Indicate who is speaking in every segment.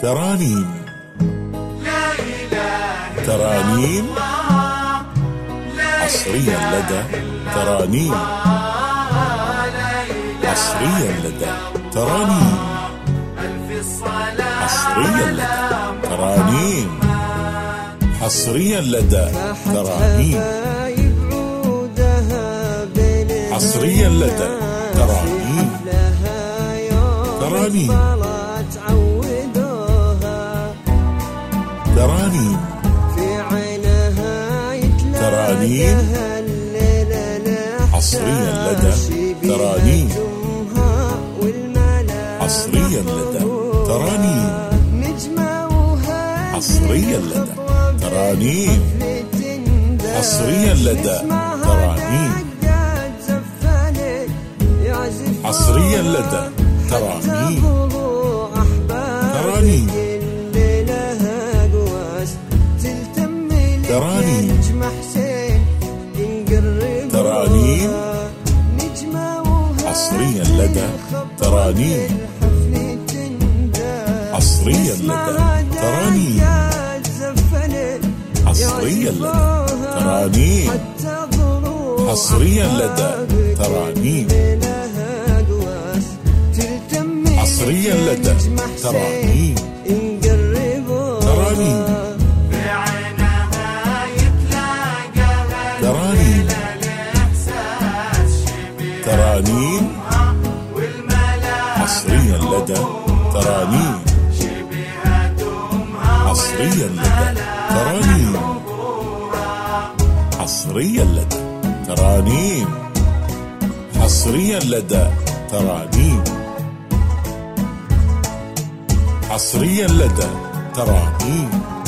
Speaker 1: ترانيم. ترانيم حصريا لدى ترانيم. حصريا لدى ترانيم. حصريا لدى ترانيم. حصريا لدى ترانيم. حصريا لدى ترانيم. ترانيم. ترانيم ترانيم حصريا لدى ترانيم. حصريا لدى ترانيم. حصريا لدى ترانيم. حصريا لدى ترانيم. حصريا لدى ترانيم. ترانيم ترانيم ترانيم حصريا لدى ترانيم. حصريا لدى ترانيم. حصريا لدى ترانيم. حصريا لدى ترانيم. حصريا لدى ترانيم. ترانيم ترانيم ترانيم حصريا لدى ترانيم. حصريا لدى ترانيم. حصريا لدى ترانيم. حصريا لدى ترانيم. حصريا لدى ترانيم.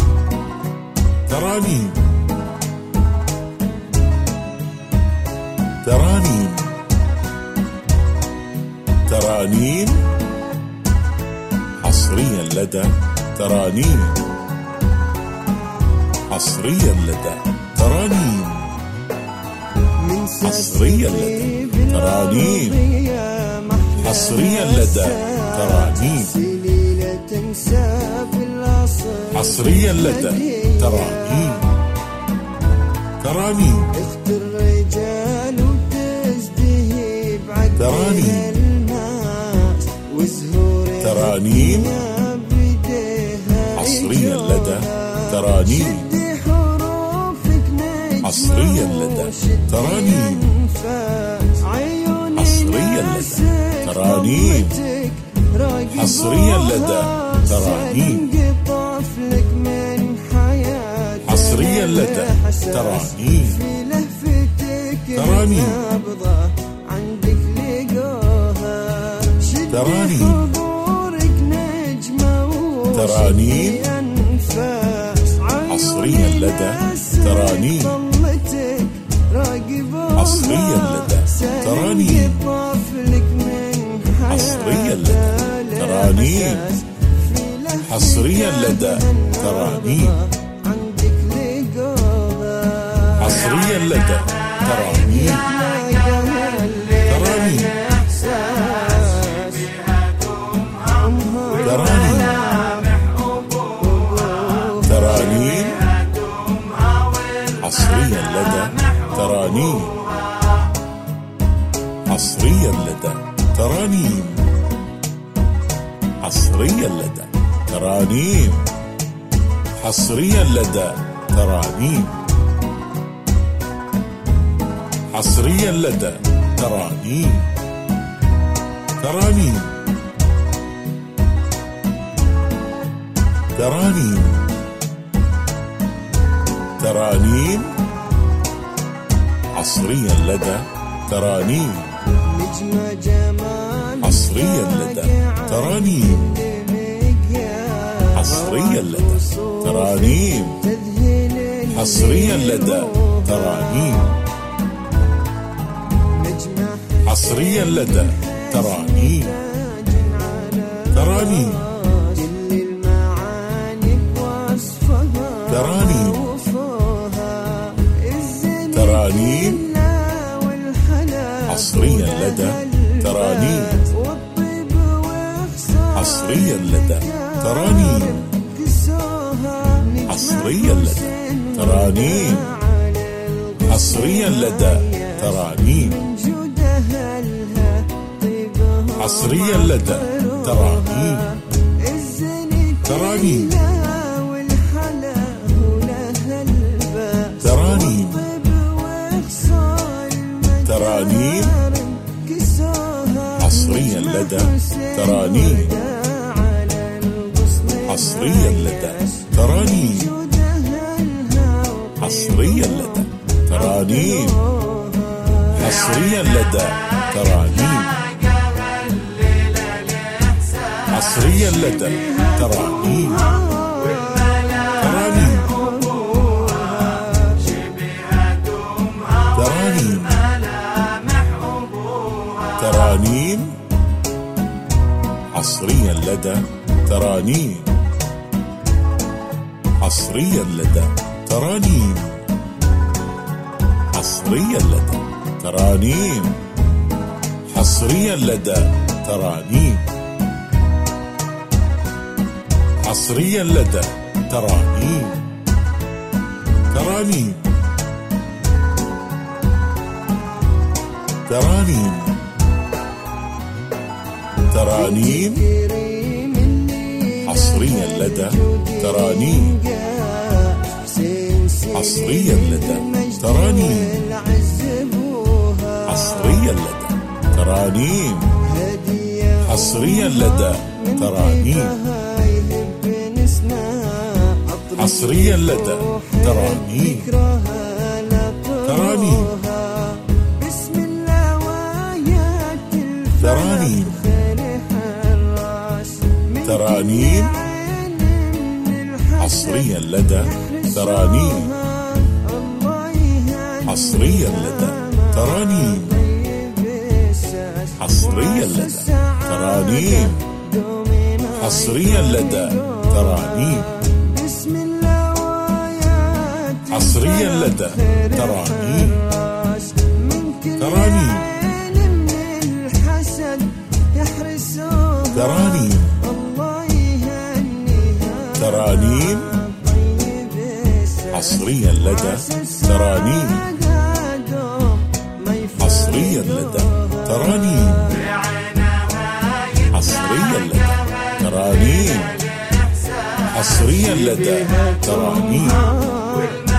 Speaker 1: ترانيم ترانيم ترانيم حصريا لدى ترانيم. حصريا لدى ترانيم. حصريا لدى ترانيم. حصريا لدى ترانيم. حصريا لدى ترانيم. ترانيم ترانيم ترانيم حصريا لدى ترانيم. حصريا لدى ترانيم. حصريا لدى ترانيم. حصريا لدى ترانيم. حصريا لدى ترانيم. ترانيم ترانيم ترانيم حصريا لدى ترانيم. حصريا لدى ترانيم. حصريا لدى ترانيم. حصريا لدى ترانيم. حصريا لدى ترانيم. ترانيم ترانيم ترانيم حصريا لدى ترانيم. حصريا لدى ترانيم. حصريا لدى ترانيم. حصريا لدى ترانيم. حصريا لدى ترانيم. ترانيم ترانيم ترانيم حصريا لدى ترانيم. حصريا لدى ترانيم. حصريا لدى ترانيم. حصريا لدى ترانيم. حصريا لدى ترانيم. ترانيم ترانيم ترانيم حصريا لدى ترانيم. حصريا لدى ترانيم. حصريا لدى ترانيم. حصريا لدى ترانيم. حصريا لدى ترانيم. ترانيم. ترانيم. ترانيم. حصريا لدى ترانيم. حصريا لدى ترانيم. حصريا لدى ترانيم. حصريا لدى ترانيم. حصريا لدى ترانيم. ترانيم. ترانيم. ترانيم. حصريا لدى ترانيم. حصريا لدى ترانيم. حصريا لدى ترانيم. حصريا لدى ترانيم. حصريا لدى ترانيم. ترانيم. ترانيم. ترانيم. حصريا لدى ترانيم. حصريا لدى ترانيم. حصريا لدى ترانيم. حصريا لدى ترانيم. حصريا لدى ترانيم. ترانيم. ترانيم. ترانيم. حصريا لدى ترانيم. حصريا لدى ترانيم. حصريا لدى ترانيم. حصريا لدى ترانيم. حصريا لدى ترانيم. ترانيم. ترانيم. ترانيم. حصريا لدى ترانيم. حصريا لدى ترانيم. حصريا لدى ترانيم. حصريا لدى ترانيم.